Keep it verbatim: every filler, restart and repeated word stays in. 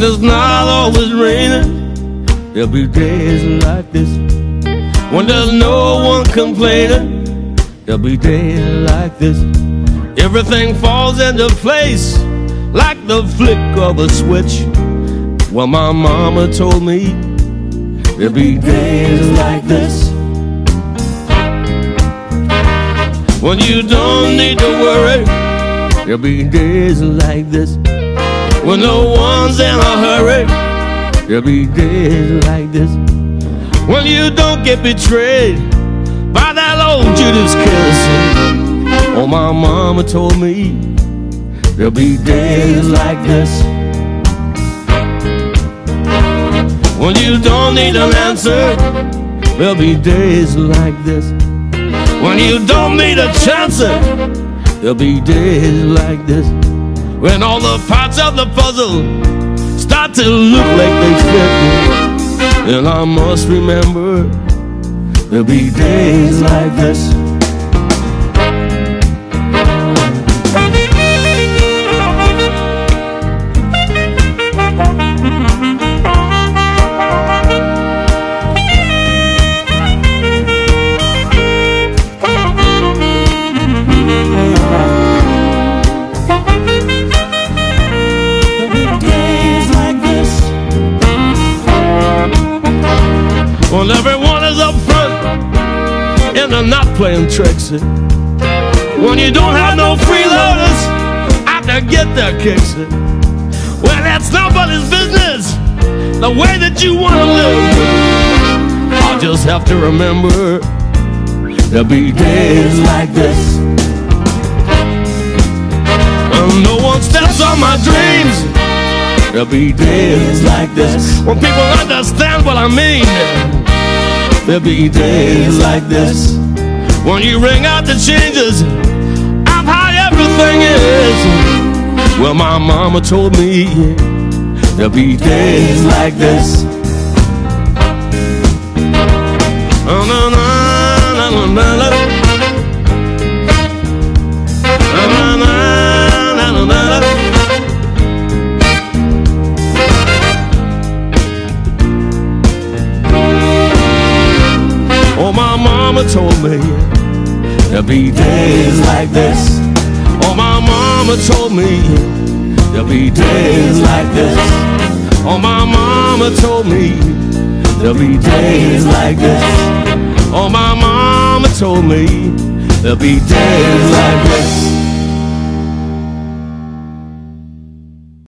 When it's not always raining, there'll be days like this. When there's no one complaining, there'll be days like this. Everything falls into place like the flick of a switch. Well, my mama told me there'll be days like this. When you don't need to worry, there'll be days like this. When no one's in a hurry, there'll be days like this. When you don't get betrayed by that old Judas kiss. Oh, my mama told me there'll be days like this. When you don't need an answer, there'll be days like this. When you don't need a chance, there'll be days like this. When all the parts of the puzzle start to look like they fit, then I must remember there'll be days like this. When everyone is up front and they're not playing tricks. When you don't have no freeloaders out to get their kicks. Well, that's nobody's business, the way that you want to live. I'll just have to remember there'll be days like this. When no one steps on my dreams, there'll be days like this. When people understand what I mean, there'll be days like this. When you ring out the changes of how everything is. Well, my mama told me there'll be days like this. Oh, no, no, no, no, no, no. Oh, my mama told me there'll be days like this. Oh, my mama told me there'll be days like this. Oh, my mama told me there'll be days like this. Oh, my mama told me there'll be days like this.